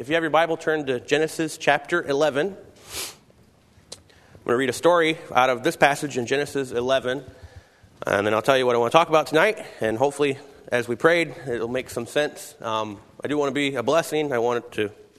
If you have your Bible, turn to Genesis chapter 11. I'm going to read a story out of this passage in Genesis 11, and then I'll tell you what I want to talk about tonight, and hopefully, as we prayed, it'll make some sense. I do want to be a blessing. I don't want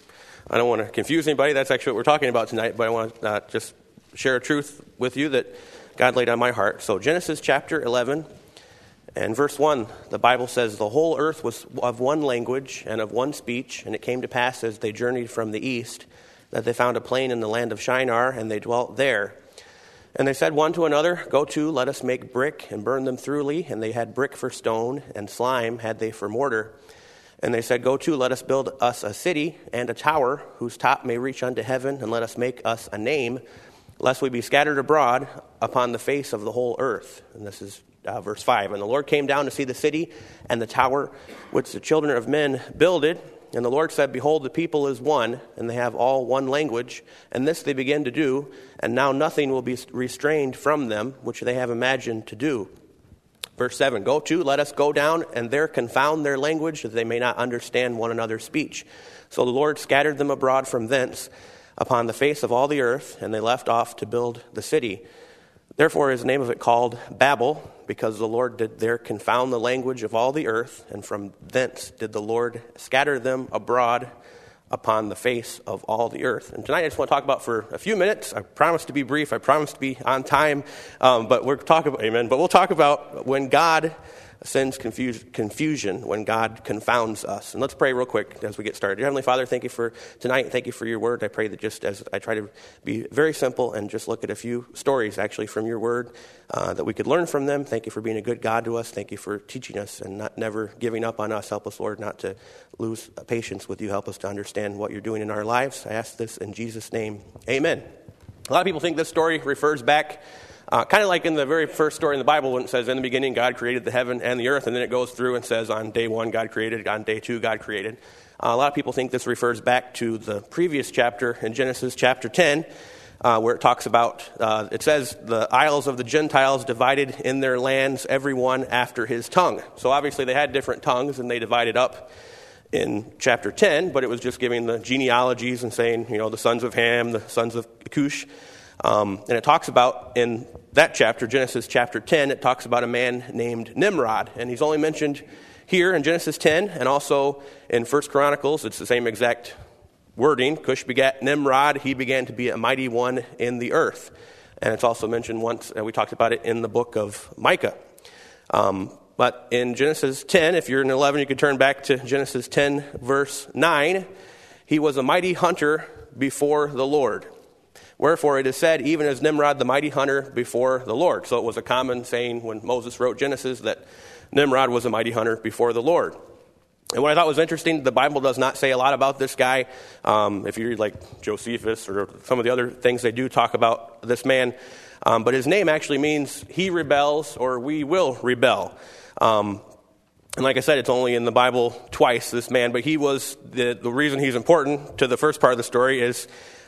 to confuse anybody. That's actually what we're talking about tonight, but I want to just share a truth with you that God laid on my heart. So Genesis chapter 11. And verse 1, the Bible says, "The whole earth was of one language and of one speech, and it came to pass as they journeyed from the east, that they found a plain in the land of Shinar, and they dwelt there. And they said one to another, 'Go to, let us make brick, and burn them thoroughly.' And they had brick for stone, and slime had they for mortar. And they said, 'Go to, let us build us a city, and a tower, whose top may reach unto heaven, and let us make us a name, lest we be scattered abroad upon the face of the whole earth.'" And this is verse 5. "And the Lord came down to see the city and the tower which the children of men builded. And the Lord said, Behold, the people is one, and they have all one language. And this they begin to do, and now nothing will be restrained from them, which they have imagined to do." Verse 7, "Go to, let us go down, and there confound their language, that they may not understand one another's speech. So the Lord scattered them abroad from thence upon the face of all the earth, and they left off to build the city. Therefore is the name of it called Babel, because the Lord did there confound the language of all the earth, and from thence did the Lord scatter them abroad upon the face of all the earth." And tonight I just want to talk about for a few minutes. I promise to be brief. I promise to be on time. But we'll talk about when God sends confusion, when God confounds us. And let's pray real quick as we get started. Dear Heavenly Father, thank you for tonight. Thank you for your word. I pray that just as I try to be very simple and just look at a few stories actually from your word, that we could learn from them. Thank you for being a good God to us. Thank you for teaching us and never giving up on us. Help us, Lord, not to lose patience with you. Help us to understand what you're doing in our lives. I ask this in Jesus' name. Amen. A lot of people think this story refers back kind of like in the very first story in the Bible when it says, "In the beginning, God created the heaven and the earth," and then it goes through and says, on day one, God created, on day two, God created. A lot of people think this refers back to the previous chapter in Genesis chapter 10, where it talks about, it says, "The isles of the Gentiles divided in their lands, every one after his tongue." So obviously they had different tongues, and they divided up in chapter 10, but it was just giving the genealogies and saying, the sons of Ham, the sons of Cush. And it talks about in that chapter, Genesis chapter 10, it talks about a man named Nimrod. And he's only mentioned here in Genesis 10 and also in 1 Chronicles. It's the same exact wording. Cush begat Nimrod. He began to be a mighty one in the earth. And it's also mentioned once, we talked about it in the book of Micah. But in Genesis 10, if you're in 11, you can turn back to Genesis 10, verse 9. "He was a mighty hunter before the Lord. Wherefore it is said, even as Nimrod the mighty hunter before the Lord." So it was a common saying when Moses wrote Genesis that Nimrod was a mighty hunter before the Lord. And what I thought was interesting, the Bible does not say a lot about this guy. If you read like Josephus or some of the other things, they do talk about this man. But his name actually means "he rebels" or "we will rebel." And like I said, it's only in the Bible twice, this man. But he was, the reason he's important to the first part of the story is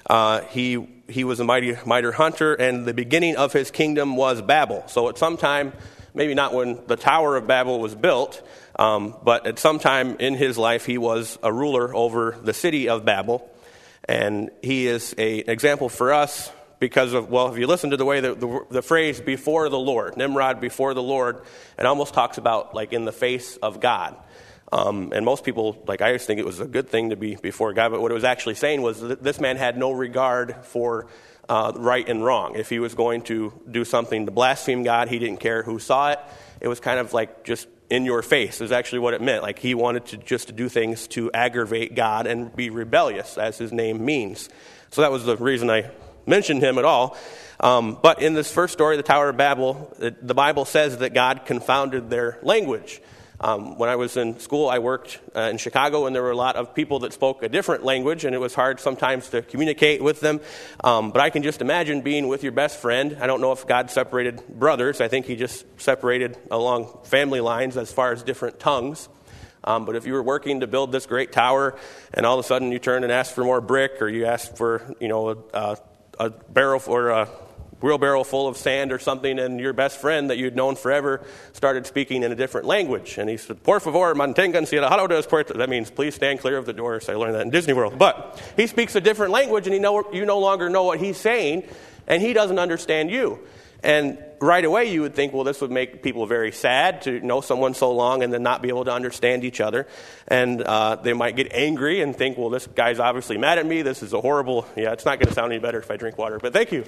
he was a mighty hunter, and the beginning of his kingdom was Babel. So at some time, maybe not when the Tower of Babel was built, but at some time in his life, he was a ruler over the city of Babel. And he is an example for us because of, if you listen to the way the phrase "before the Lord," Nimrod before the Lord, it almost talks about like in the face of God. And most people, I just think it was a good thing to be before God, but what it was actually saying was that this man had no regard for right and wrong. If he was going to do something to blaspheme God, he didn't care who saw it. It was kind of like just in your face is actually what it meant. Like he wanted to do things to aggravate God and be rebellious, as his name means. So that was the reason I mentioned him at all. But in this first story, the Tower of Babel, the Bible says that God confounded their language. When I was in school, I worked in Chicago, and there were a lot of people that spoke a different language, and it was hard sometimes to communicate with them. But I can just imagine being with your best friend. I don't know if God separated brothers. I think he just separated along family lines as far as different tongues. But if you were working to build this great tower, and all of a sudden you turn and ask for more brick, or you ask for, a barrel or wheelbarrow full of sand or something, and your best friend that you'd known forever started speaking in a different language. And he said, por favor, manténganse alejados puerta. That means, please stand clear of the door. So I learned that in Disney World. But he speaks a different language, and you no longer know what he's saying, and he doesn't understand you. And right away you would think, well, this would make people very sad to know someone so long and then not be able to understand each other. And they might get angry and think, well, this guy's obviously mad at me. This is a horrible, it's not going to sound any better if I drink water. But thank you.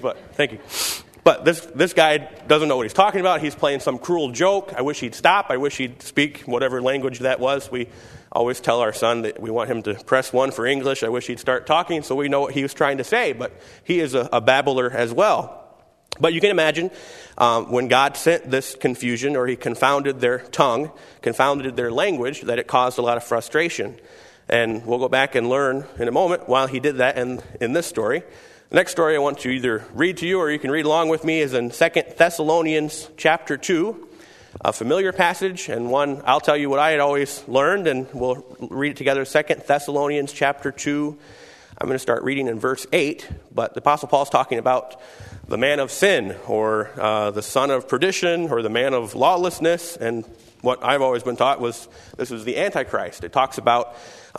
But this guy doesn't know what he's talking about. He's playing some cruel joke. I wish he'd stop. I wish he'd speak whatever language that was. We always tell our son that we want him to press 1 for English. I wish he'd start talking so we know what he was trying to say. But he is a babbler as well. But you can imagine when God sent this confusion, or he confounded their tongue, confounded their language, that it caused a lot of frustration. And we'll go back and learn in a moment while he did that in this story. The next story I want to either read to you or you can read along with me is in 2 Thessalonians chapter 2, a familiar passage, and one I'll tell you what I had always learned, and we'll read it together. 2 Thessalonians chapter 2. I'm going to start reading in verse 8, but the Apostle Paul's talking about the man of sin, or the son of perdition, or the man of lawlessness. And what I've always been taught was this was the Antichrist. It talks about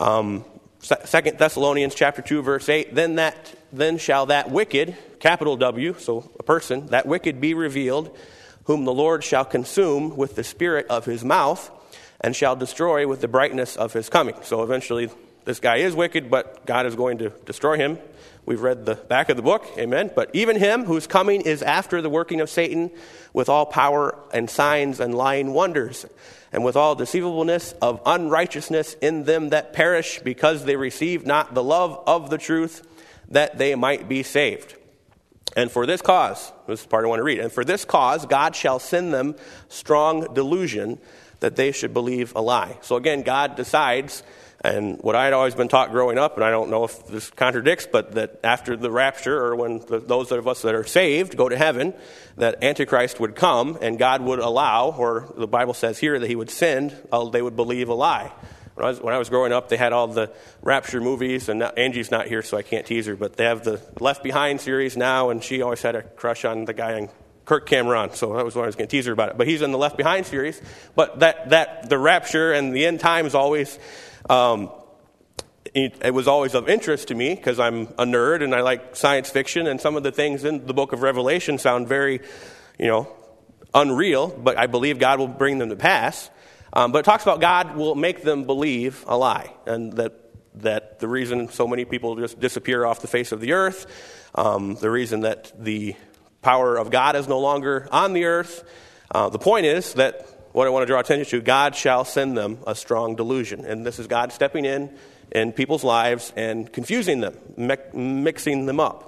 2 Thessalonians chapter 2, verse 8, then shall that wicked, capital W, so a person, that wicked be revealed, whom the Lord shall consume with the spirit of his mouth, and shall destroy with the brightness of his coming. So eventually this guy is wicked, but God is going to destroy him. We've read the back of the book, amen. But even him whose coming is after the working of Satan, with all power and signs and lying wonders, and with all deceivableness of unrighteousness in them that perish, because they receive not the love of the truth, that they might be saved. And for this cause, this is the part I want to read, and for this cause God shall send them strong delusion, that they should believe a lie. So again, God decides. And what I had always been taught growing up, and I don't know if this contradicts, but that after the rapture, or when those of us that are saved go to heaven, that Antichrist would come and God would allow, or the Bible says here that he would send, they would believe a lie. When I was growing up, they had all the rapture movies, and now, Angie's not here so I can't tease her, but they have the Left Behind series now, and she always had a crush on the guy in Kirk Cameron, so that was when I was going to tease her about it. But he's in the Left Behind series. But that the rapture and the end times always... it was always of interest to me because I'm a nerd and I like science fiction, and some of the things in the book of Revelation sound very, unreal, but I believe God will bring them to pass. But it talks about God will make them believe a lie, and that the reason so many people just disappear off the face of the earth, the reason that the power of God is no longer on the earth. The point is that what I want to draw attention to, God shall send them a strong delusion. And this is God stepping in people's lives and confusing them, mixing them up.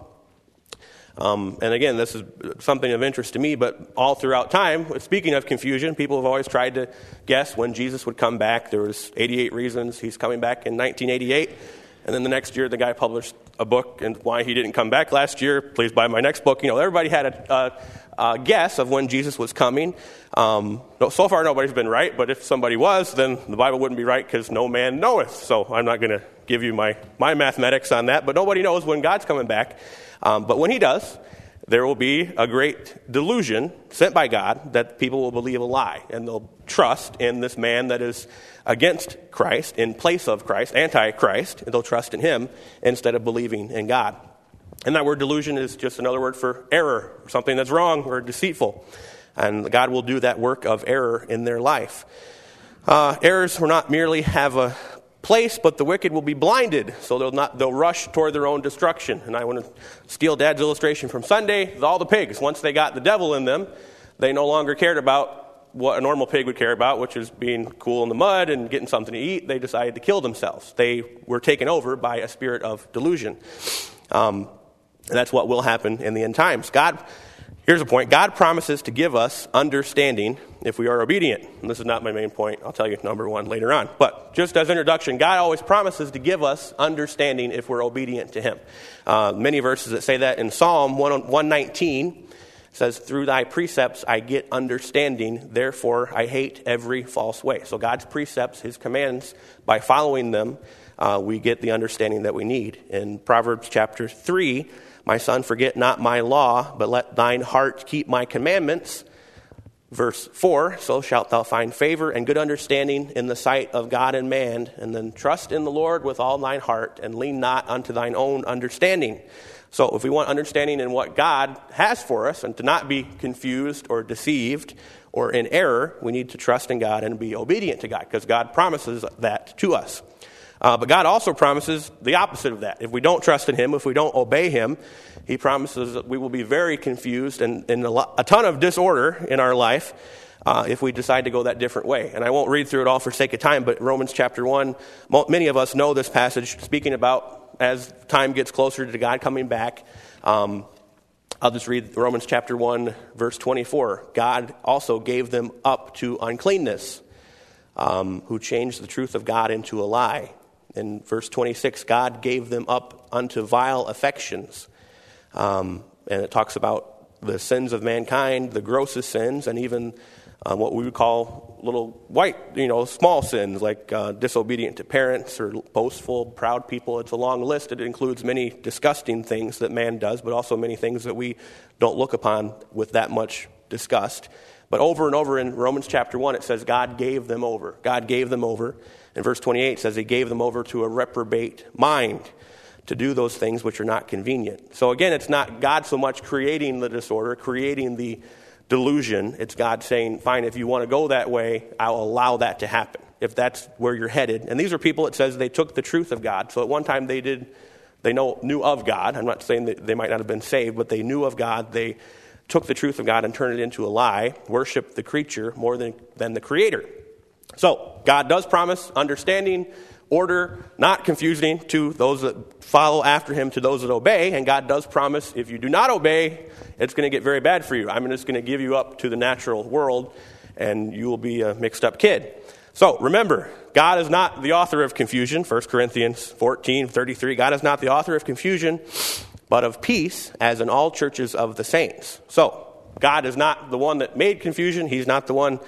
And again, this is something of interest to me, but all throughout time, speaking of confusion, people have always tried to guess when Jesus would come back. There was 88 reasons he's coming back in 1988. And then the next year, the guy published a book and why he didn't come back last year. Please buy my next book. Everybody had a guess of when Jesus was coming. So far, nobody's been right, but if somebody was, then the Bible wouldn't be right because no man knoweth. So I'm not going to give you my mathematics on that, but nobody knows when God's coming back. But when he does, there will be a great delusion sent by God that people will believe a lie, and they'll trust in this man that is against Christ, in place of Christ, anti-Christ, and they'll trust in him instead of believing in God. And that word delusion is just another word for error, something that's wrong or deceitful. And God will do that work of error in their life. Errors will not merely have a place, but the wicked will be blinded, so they'll rush toward their own destruction. And I want to steal Dad's illustration from Sunday. All the pigs, once they got the devil in them, they no longer cared about what a normal pig would care about, which is being cool in the mud and getting something to eat. They decided to kill themselves. They were taken over by a spirit of delusion. And that's what will happen in the end times. Here's a point. God promises to give us understanding if we are obedient. And this is not my main point. I'll tell you number one later on. But just as introduction, God always promises to give us understanding if we're obedient to him. Many verses that say that. In Psalm 119, it says, through thy precepts I get understanding, therefore I hate every false way. So God's precepts, his commands, by following them, we get the understanding that we need. In Proverbs chapter 3, my son, forget not my law, but let thine heart keep my commandments. Verse 4, so shalt thou find favor and good understanding in the sight of God and man. And then trust in the Lord with all thine heart and lean not unto thine own understanding. So if we want understanding in what God has for us and to not be confused or deceived or in error, we need to trust in God and be obedient to God, because God promises that to us. But God also promises the opposite of that. If we don't trust in him, if we don't obey him, he promises that we will be very confused and in a ton of disorder in our life if we decide to go that different way. And I won't read through it all for sake of time, but Romans chapter 1, many of us know this passage speaking about as time gets closer to God coming back. I'll just read Romans chapter 1, verse 24. God also gave them up to uncleanness, who changed the truth of God into a lie. In verse 26, God gave them up unto vile affections. And it talks about the sins of mankind, the grossest sins, and even what we would call little white, small sins like disobedient to parents or boastful, proud people. It's a long list. It includes many disgusting things that man does, but also many things that we don't look upon with that much disgust. But over and over in Romans chapter 1, it says God gave them over. God gave them over. And verse 28 says he gave them over to a reprobate mind to do those things which are not convenient. So again, it's not God so much creating the disorder, creating the delusion. It's God saying, fine, if you want to go that way, I'll allow that to happen, if that's where you're headed. And these are people, it says, they took the truth of God. So at one time they knew of God. I'm not saying that they might not have been saved, but they knew of God. They took the truth of God and turned it into a lie, worshiped the creature more than the creator. So God does promise understanding, order, not confusing to those that follow after him, to those that obey. And God does promise if you do not obey, it's going to get very bad for you. I'm just going to give you up to the natural world and you will be a mixed up kid. So remember, God is not the author of confusion. 1 Corinthians 14:33, God is not the author of confusion, but of peace, as in all churches of the saints. So God is not the one that made confusion. He's not the one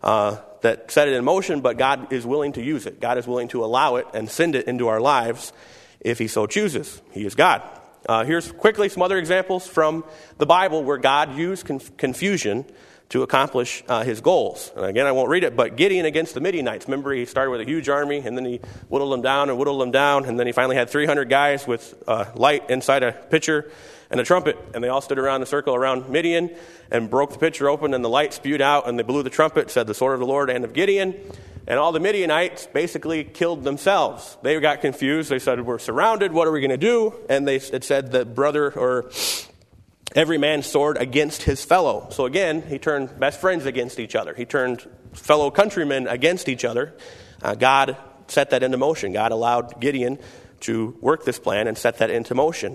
that set it in motion, but God is willing to use it. God is willing to allow it and send it into our lives if he so chooses. He is God. Here's quickly some other examples from the Bible where God used confusion to accomplish his goals. And again, I won't read it, but Gideon against the Midianites. Remember, he started with a huge army, and then he whittled them down, and then he finally had 300 guys with light inside a pitcher and a trumpet, and they all stood around in a circle around Midian and broke the pitcher open, and the light spewed out, and they blew the trumpet, said the sword of the Lord and of Gideon. And all the Midianites basically killed themselves. They got confused. They said, we're surrounded. What are we going to do? And it said that brother or every man's sword against his fellow. So again, he turned best friends against each other. He turned fellow countrymen against each other. God set that into motion. God allowed Gideon to work this plan and set that into motion.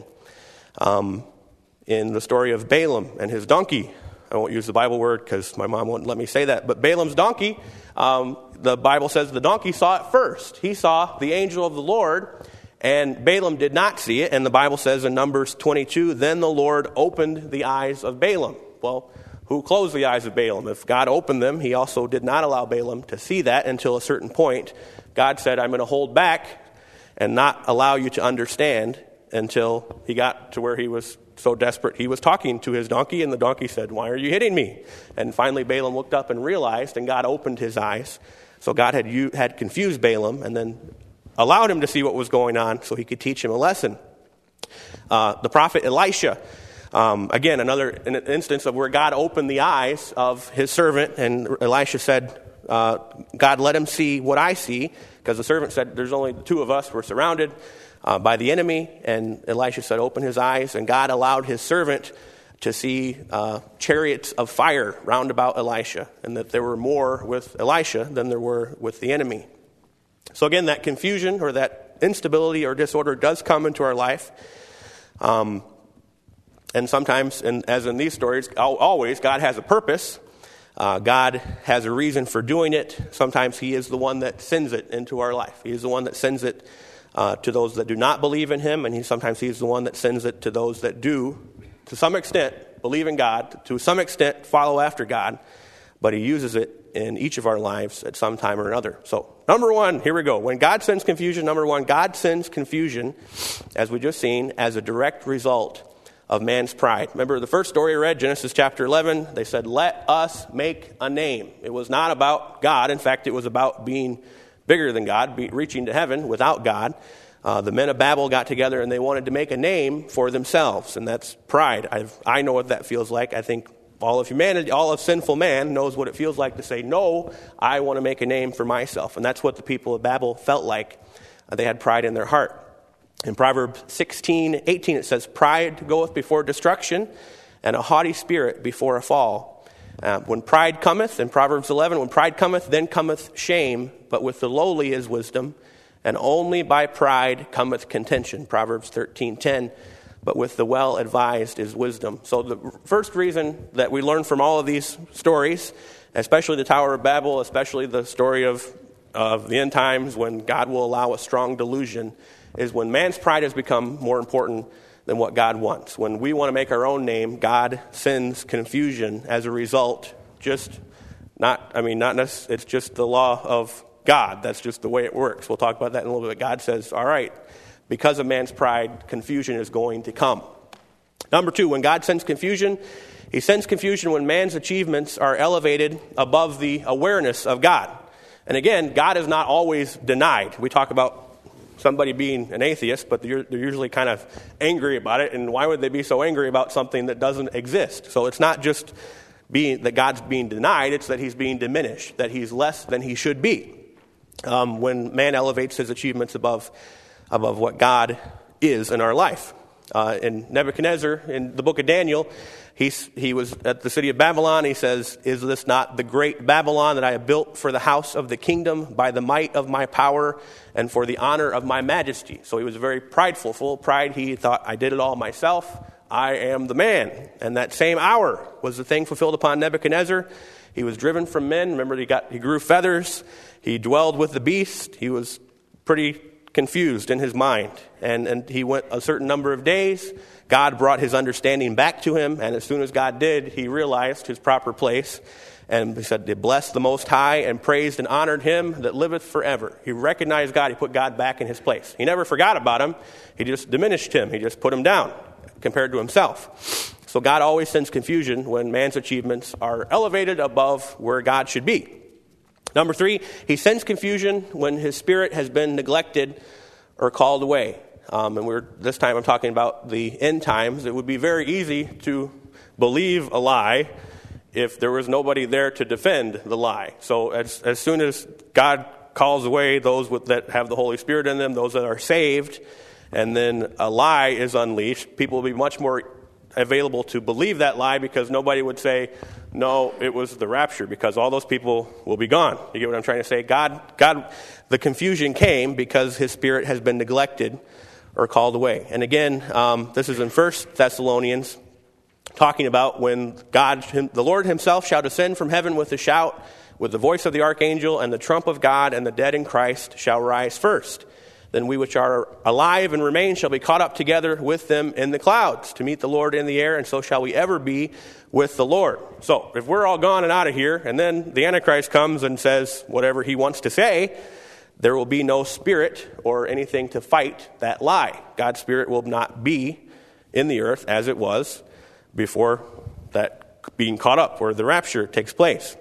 In the story of Balaam and his donkey, I won't use the Bible word because my mom won't let me say that, but Balaam's donkey, the Bible says the donkey saw it first. He saw the angel of the Lord, and Balaam did not see it, and the Bible says in Numbers 22, then the Lord opened the eyes of Balaam. Well, who closed the eyes of Balaam? If God opened them, he also did not allow Balaam to see that until a certain point. God said, I'm going to hold back and not allow you to understand until he got to where he was so desperate. He was talking to his donkey, and the donkey said, why are you hitting me? And finally Balaam looked up and realized, and God opened his eyes. So God had confused Balaam and then allowed him to see what was going on so he could teach him a lesson. The prophet Elisha, again, another instance of where God opened the eyes of his servant, and Elisha said, God, let him see what I see, because the servant said, there's only the two of us, we're surrounded by the enemy. And Elisha said, open his eyes, and God allowed his servant to see chariots of fire round about Elisha, and that there were more with Elisha than there were with the enemy. So again, that confusion or that instability or disorder does come into our life. And sometimes, and as in these stories, always, God has a purpose. God has a reason for doing it. Sometimes he is the one that sends it into our life. He is the one that sends it to those that do not believe in him, and sometimes he's the one that sends it to those that do, to some extent, believe in God, to some extent follow after God, but he uses it in each of our lives at some time or another. So, number one, here we go. When God sends confusion, number one, God sends confusion, as we just seen, as a direct result of man's pride. Remember the first story I read, Genesis chapter 11, they said, let us make a name. It was not about God. In fact, it was about being bigger than God, reaching to heaven without God. The men of Babel got together and they wanted to make a name for themselves, and that's pride. I know what that feels like. I think all of humanity, all of sinful man knows what it feels like to say, no, I want to make a name for myself. And that's what the people of Babel felt like. They had pride in their heart. In Proverbs 16:18, it says, pride goeth before destruction, and a haughty spirit before a fall. When pride cometh, in Proverbs 11, when pride cometh, then cometh shame, but with the lowly is wisdom, and only by pride cometh contention. Proverbs 13:10, but with the well-advised is wisdom. So the first reason that we learn from all of these stories, especially the Tower of Babel, especially the story of the end times when God will allow a strong delusion, is when man's pride has become more important than what God wants. When we want to make our own name, God sends confusion as a result. It's just the law of God. That's just the way it works. We'll talk about that in a little bit. God says, all right, because of man's pride, confusion is going to come. Number two, when God sends confusion, he sends confusion when man's achievements are elevated above the awareness of God. And again, God is not always denied. We talk about somebody being an atheist, but they're usually kind of angry about it. And why would they be so angry about something that doesn't exist? So it's not just that God's being denied, it's that he's being diminished, that he's less than he should be. When man elevates his achievements above what God is in our life. In Nebuchadnezzar, in the book of Daniel, he was at the city of Babylon. He says, is this not the great Babylon that I have built for the house of the kingdom by the might of my power and for the honor of my majesty? So he was very prideful, full of pride. He thought, I did it all myself. I am the man. And that same hour was the thing fulfilled upon Nebuchadnezzar. He was driven from men. Remember, he grew feathers. He dwelled with the beast. He was pretty confused in his mind. And he went a certain number of days. God brought his understanding back to him. And as soon as God did, he realized his proper place. And he said, they blessed the Most High and praised and honored him that liveth forever. He recognized God. He put God back in his place. He never forgot about him. He just diminished him. He just put him down compared to himself. So God always sends confusion when man's achievements are elevated above where God should be. Number three, he sends confusion when his spirit has been neglected or called away. This time I'm talking about the end times. It would be very easy to believe a lie if there was nobody there to defend the lie. So as soon as God calls away those that have the Holy Spirit in them, those that are saved, and then a lie is unleashed, people will be much more available to believe that lie because nobody would say, no, it was the rapture, because all those people will be gone. You get what I'm trying to say? God, the confusion came because his spirit has been neglected or called away. And again, this is in 1 Thessalonians, talking about when the Lord himself shall descend from heaven with a shout, with the voice of the archangel and the trump of God, and the dead in Christ shall rise first. Then we which are alive and remain shall be caught up together with them in the clouds to meet the Lord in the air, and so shall we ever be with the Lord. So if we're all gone and out of here, and then the Antichrist comes and says whatever he wants to say, there will be no spirit or anything to fight that lie. God's spirit will not be in the earth as it was before that being caught up, where the rapture takes place.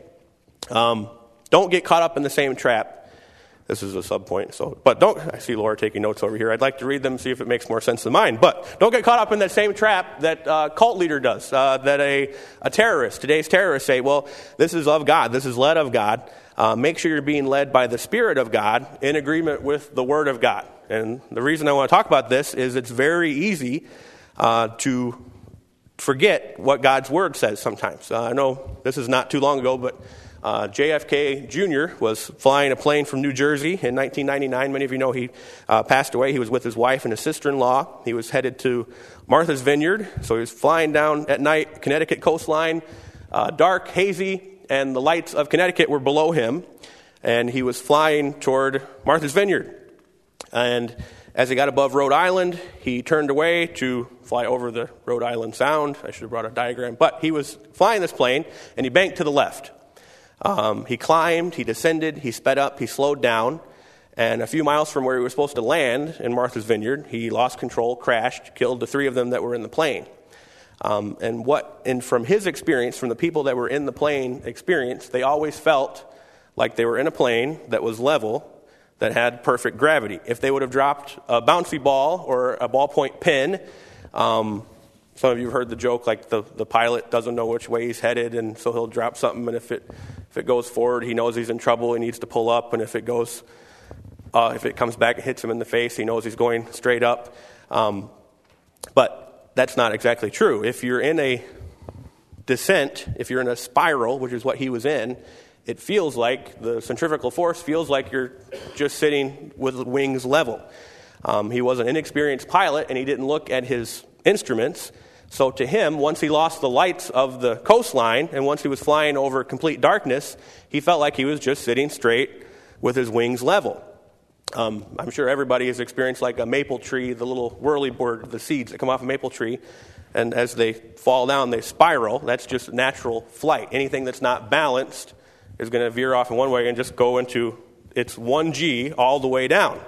Don't get caught up in the same trap. This is a sub-point. I see Laura taking notes over here. I'd like to read them, see if it makes more sense than mine. But don't get caught up in that same trap that a cult leader does, that a terrorist, today's terrorists say, well, this is of God, this is led of God. Make sure you're being led by the Spirit of God in agreement with the Word of God. And the reason I want to talk about this is it's very easy to forget what God's Word says sometimes. I know this is not too long ago, but JFK Jr. was flying a plane from New Jersey in 1999. Many of you know he passed away. He was with his wife and his sister-in-law. He was headed to Martha's Vineyard. So he was flying down at night, Connecticut coastline, dark, hazy, and the lights of Connecticut were below him. And he was flying toward Martha's Vineyard. And as he got above Rhode Island, he turned away to fly over the Rhode Island Sound. I should have brought a diagram. But he was flying this plane, and he banked to the left. He climbed, he descended, he sped up, he slowed down, and a few miles from where he was supposed to land in Martha's Vineyard, he lost control, crashed, killed the 3 of them that were in the plane. And from his experience, from the people that were in the plane experience, they always felt like they were in a plane that was level, that had perfect gravity. If they would have dropped a bouncy ball or a ballpoint pin, some of you have heard the joke, like the pilot doesn't know which way he's headed, and so he'll drop something, and if it goes forward, he knows he's in trouble, he needs to pull up, and if it comes back and hits him in the face, he knows he's going straight up. But that's not exactly true. If you're in a descent, if you're in a spiral, which is what he was in, it feels like the centrifugal force feels like you're just sitting with wings level. He was an inexperienced pilot, and he didn't look at his instruments. So to him, once he lost the lights of the coastline, and once he was flying over complete darkness, he felt like he was just sitting straight with his wings level. I'm sure everybody has experienced like a maple tree, the little whirlybird, the seeds that come off a maple tree, and as they fall down, they spiral. That's just natural flight. Anything that's not balanced is going to veer off in one way and just go into its 1G all the way down.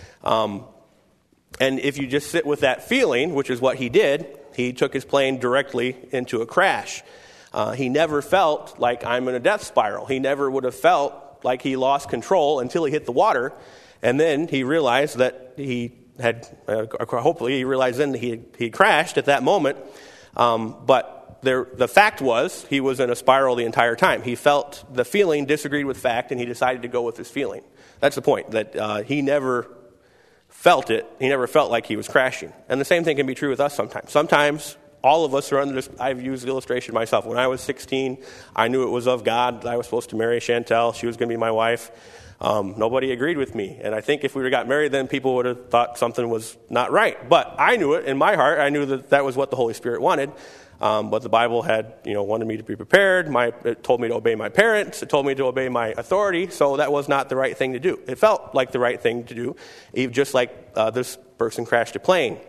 And if you just sit with that feeling, which is what he did, he took his plane directly into a crash. He never felt like I'm in a death spiral. He never would have felt like he lost control until he hit the water. And then he realized that he had, hopefully he realized then that he crashed at that moment. But the fact was, he was in a spiral the entire time. He felt the feeling disagreed with fact, and he decided to go with his feeling. That's the point, that he never felt it. He never felt like he was crashing. And the same thing can be true with us sometimes. Sometimes all of us are under this. I've used the illustration myself. When I was 16, I knew it was of God that I was supposed to marry Chantel. She was going to be my wife. Nobody agreed with me. And I think if we would have got married, then people would have thought something was not right. But I knew it in my heart. I knew that was what the Holy Spirit wanted. But the Bible had, wanted me to be prepared. It told me to obey my parents. It told me to obey my authority. So that was not the right thing to do. It felt like the right thing to do, just like this person crashed a plane.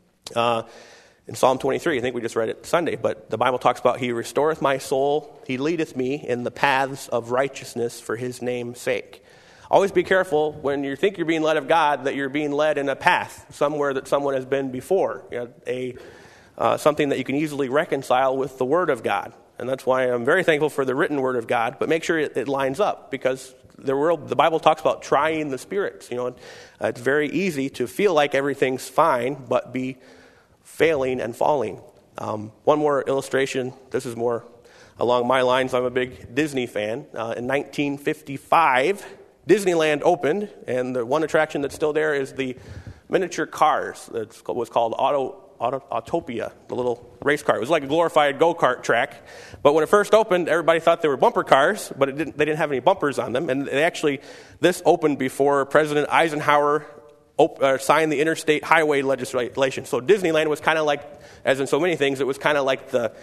In Psalm 23, I think we just read it Sunday, but the Bible talks about, He restoreth my soul. He leadeth me in the paths of righteousness for His name's sake. Always be careful when you think you're being led of God, that you're being led in a path somewhere that someone has been before. Something that you can easily reconcile with the Word of God. And that's why I'm very thankful for the written Word of God, but make sure it lines up, because the Bible talks about trying the spirits. It's very easy to feel like everything's fine, but be failing and falling. One more illustration. This is more along my lines. I'm a big Disney fan. In 1955, Disneyland opened, and the one attraction that's still there is the miniature cars. It was called Autopia, the little race car. It was like a glorified go-kart track. But when it first opened, everybody thought they were bumper cars, but they didn't have any bumpers on them. And this opened before President Eisenhower signed the interstate highway legislation. So Disneyland was kind of like, as in so many things, it was kind of like the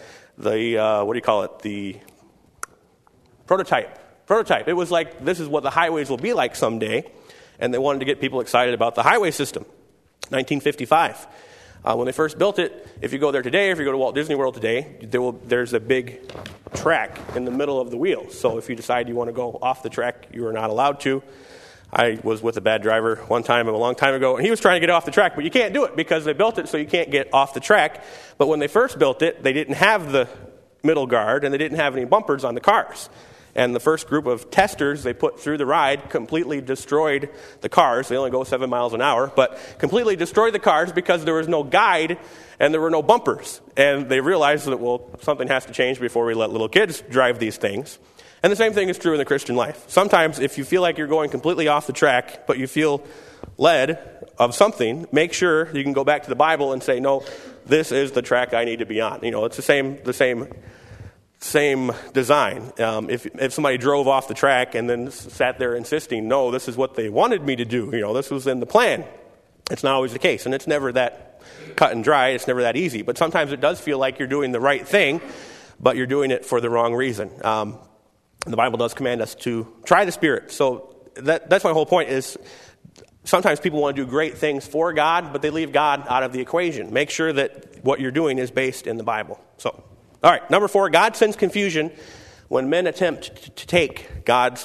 prototype. It was like, this is what the highways will be like someday. And they wanted to get people excited about the highway system. 1955. When they first built it, if you go there today, if you go to Walt Disney World today, there's a big track in the middle of the wheels. So if you decide you want to go off the track, you are not allowed to. I was with a bad driver one time a long time ago, and he was trying to get off the track, but you can't do it because they built it so you can't get off the track. But when they first built it, they didn't have the middle guard, and they didn't have any bumpers on the cars. And the first group of testers they put through the ride completely destroyed the cars. They only go 7 miles an hour, but completely destroyed the cars because there was no guide and there were no bumpers. And they realized that, something has to change before we let little kids drive these things. And the same thing is true in the Christian life. Sometimes if you feel like you're going completely off the track, but you feel led of something, make sure you can go back to the Bible and say, no, this is the track I need to be on. It's the same design. If somebody drove off the track and then sat there insisting, no, this is what they wanted me to do, this was in the plan, it's not always the case. And it's never that cut and dry. It's never that easy. But sometimes it does feel like you're doing the right thing, but you're doing it for the wrong reason. The Bible does command us to try the Spirit. So that's my whole point is, sometimes people want to do great things for God, but they leave God out of the equation. Make sure that what you're doing is based in the Bible. So, all right, number 4, God sends confusion when men attempt to take God's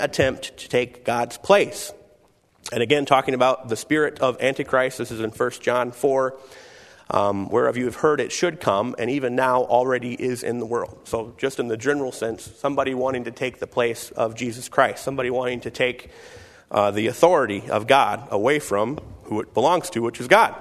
place. And again, talking about the spirit of Antichrist, this is in 1 John 4, whereof you have heard it should come, and even now already is in the world. So just in the general sense, somebody wanting to take the place of Jesus Christ, somebody wanting to take the authority of God away from who it belongs to, which is God.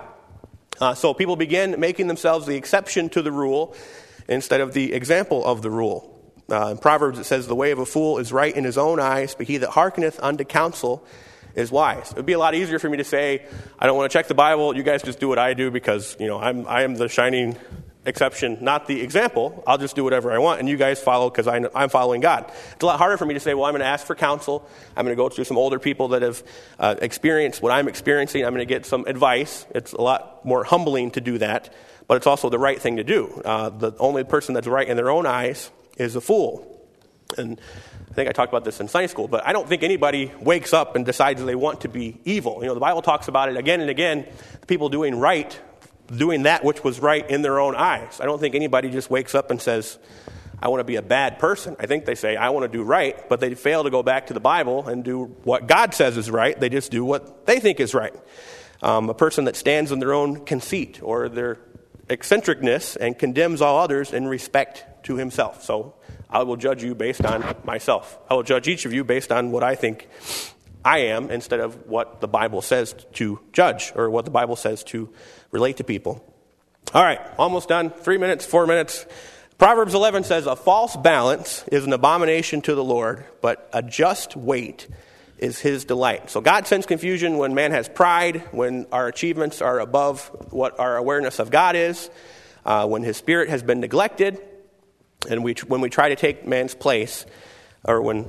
So people begin making themselves the exception to the rule instead of the example of the rule. In Proverbs it says, the way of a fool is right in his own eyes, but he that hearkeneth unto counsel is wise. It would be a lot easier for me to say, I don't want to check the Bible, you guys just do what I do because, I am the shining exception, not the example. I'll just do whatever I want, and you guys follow because I'm following God. It's a lot harder for me to say, well, I'm going to ask for counsel. I'm going to go to some older people that have experienced what I'm experiencing. I'm going to get some advice. It's a lot more humbling to do that, but it's also the right thing to do. The only person that's right in their own eyes is a fool. And I think I talked about this in Sunday school, but I don't think anybody wakes up and decides they want to be evil. The Bible talks about it again and again, people doing right, doing that which was right in their own eyes. I don't think anybody just wakes up and says, I want to be a bad person. I think they say, I want to do right, but they fail to go back to the Bible and do what God says is right. They just do what they think is right. A person that stands in their own conceit or their eccentricness and condemns all others in respect to himself. So I will judge you based on myself. I will judge each of you based on what I think I am instead of what the Bible says to judge or what the Bible says to relate to people. All right, almost done. 3 minutes, 4 minutes. Proverbs 11 says, a false balance is an abomination to the Lord, but a just weight is his delight. So God sends confusion when man has pride, when our achievements are above what our awareness of God is, when his spirit has been neglected, and when we try to take man's place, or when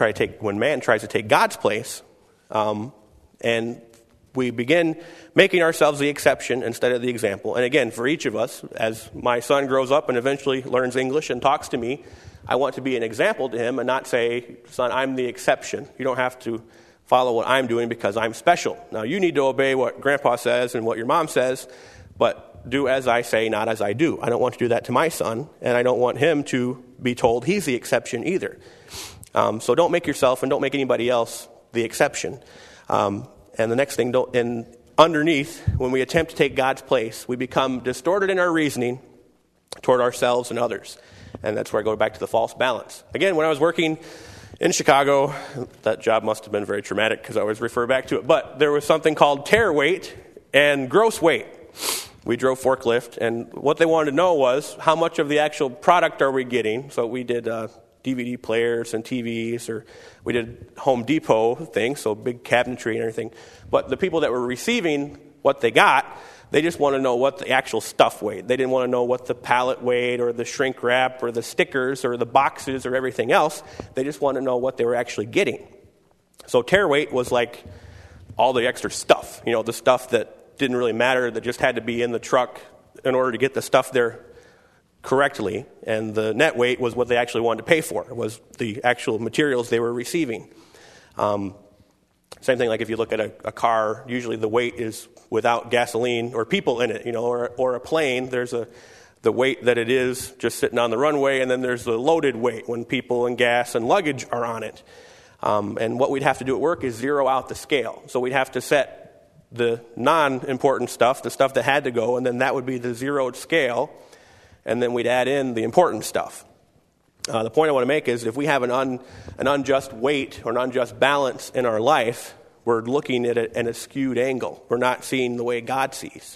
man tries to take God's place, and we begin making ourselves the exception instead of the example. And again, for each of us, as my son grows up and eventually learns English and talks to me, I want to be an example to him and not say, son, I'm the exception. You don't have to follow what I'm doing because I'm special. Now, you need to obey what Grandpa says and what your mom says, but do as I say, not as I do. I don't want to do that to my son, and I don't want him to be told he's the exception either. So don't make yourself and don't make anybody else the exception. And the next thing, underneath, when we attempt to take God's place, we become distorted in our reasoning toward ourselves and others. And that's where I go back to the false balance. Again, when I was working in Chicago, that job must have been very traumatic because I always refer back to it. But there was something called tare weight and gross weight. We drove forklift, and what they wanted to know was how much of the actual product are we getting. So we did DVD players and TVs, or we did Home Depot things, so big cabinetry and everything. But the people that were receiving what they got, they just want to know what the actual stuff weighed. They didn't want to know what the pallet weighed or the shrink wrap or the stickers or the boxes or everything else. They just want to know what they were actually getting. So tare weight was like all the extra stuff, the stuff that didn't really matter, that just had to be in the truck in order to get the stuff there correctly. And the net weight was what they actually wanted to pay for. It was the actual materials they were receiving. Same thing like if you look at a car, usually the weight is without gasoline or people in it, or a plane. There's the weight that it is just sitting on the runway, and then there's the loaded weight when people and gas and luggage are on it. And what we'd have to do at work is zero out the scale. So we'd have to set the non-important stuff, the stuff that had to go, and then that would be the zeroed scale, and then we'd add in the important stuff. The point I want to make is if we have an unjust weight or an unjust balance in our life, we're looking at it in a skewed angle. We're not seeing the way God sees.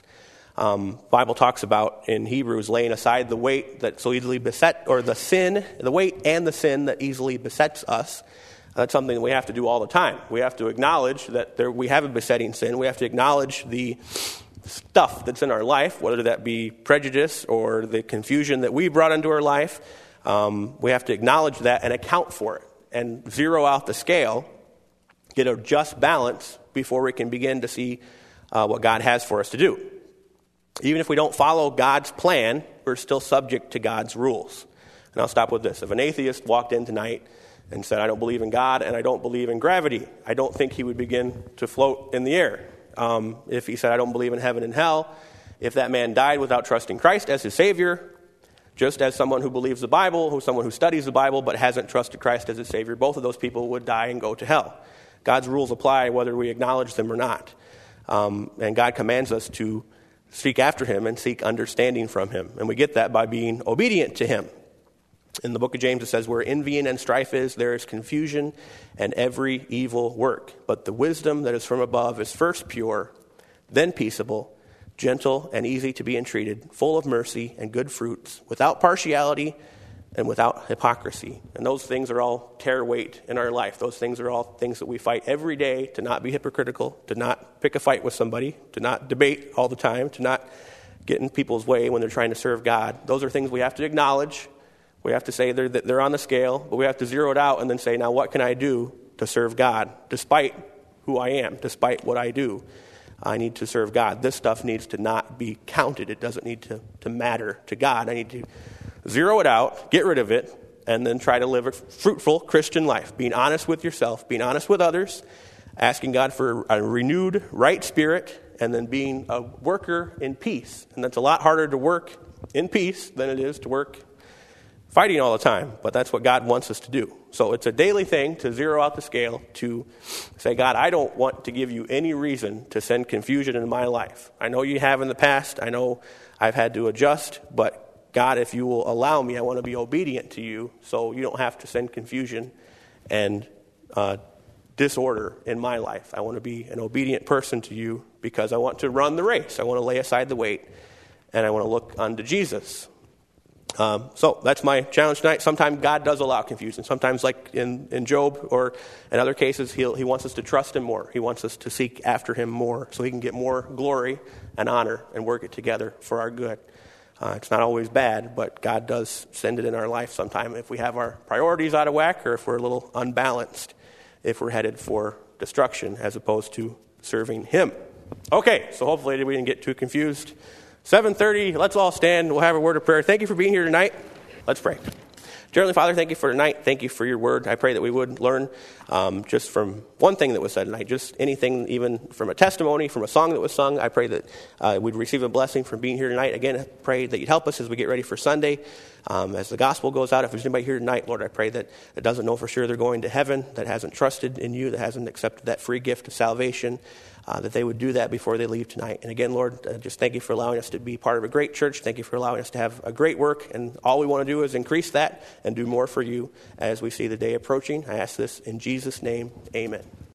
Bible talks about in Hebrews laying aside the weight that so easily beset, or the weight and the sin that easily besets us. That's something that we have to do all the time. We have to acknowledge that we have a besetting sin. We have to acknowledge the stuff that's in our life, whether that be prejudice or the confusion that we brought into our life. We have to acknowledge that and account for it and zero out the scale, get a just balance before we can begin to see what God has for us to do. Even if we don't follow God's plan, we're still subject to God's rules. And I'll stop with this. If an atheist walked in tonight and said, I don't believe in God and I don't believe in gravity, I don't think he would begin to float in the air. If he said, I don't believe in heaven and hell, if that man died without trusting Christ as his Savior, Just as someone who believes the Bible, someone who studies the Bible but hasn't trusted Christ as his Savior, both of those people would die and go to hell. God's rules apply whether we acknowledge them or not. And God commands us to seek after him and seek understanding from him. And we get that by being obedient to him. In the book of James, it says, where envy and strife is, there is confusion and every evil work. But the wisdom that is from above is first pure, then peaceable, gentle and easy to be entreated, full of mercy and good fruits, without partiality and without hypocrisy. And those things are all tear weight in our life. Those things are all things that we fight every day, to not be hypocritical, to not pick a fight with somebody, to not debate all the time, to not get in people's way when they're trying to serve God. Those are things we have to acknowledge. We have to say they're on the scale, but we have to zero it out and then say, now what can I do to serve God despite who I am, despite what I do? I need to serve God. This stuff needs to not be counted. It doesn't need to matter to God. I need to zero it out, get rid of it, and then try to live a fruitful Christian life, being honest with yourself, being honest with others, asking God for a renewed right spirit, and then being a worker in peace. And that's a lot harder to work in peace than it is to work fighting all the time, but that's what God wants us to do. So it's a daily thing to zero out the scale, to say, God, I don't want to give you any reason to send confusion in my life. I know you have in the past. I know I've had to adjust, but God, if you will allow me, I want to be obedient to you so you don't have to send confusion and disorder in my life. I want to be an obedient person to you because I want to run the race. I want to lay aside the weight, and I want to look unto Jesus. So that's my challenge tonight. Sometimes God does allow confusion. Sometimes, like in Job or in other cases, he wants us to trust him more. He wants us to seek after him more so he can get more glory and honor and work it together for our good. It's not always bad, but God does send it in our life sometime if we have our priorities out of whack or if we're a little unbalanced, if we're headed for destruction as opposed to serving him. Okay, so hopefully we didn't get too confused. 7:30, let's all stand. We'll have a word of prayer. Thank you for being here tonight. Let's pray. Dear Heavenly Father, thank you for tonight. Thank you for your word. I pray that we would learn just from one thing that was said tonight, just anything, even from a testimony, from a song that was sung. I pray that we'd receive a blessing from being here tonight. Again, I pray that you'd help us as we get ready for Sunday. As the gospel goes out, if there's anybody here tonight, Lord, I pray that doesn't know for sure they're going to heaven, that hasn't trusted in you, that hasn't accepted that free gift of salvation, that they would do that before they leave tonight. And again, Lord, just thank you for allowing us to be part of a great church. Thank you for allowing us to have a great work. And all we want to do is increase that and do more for you as we see the day approaching. I ask this in Jesus' name. Amen.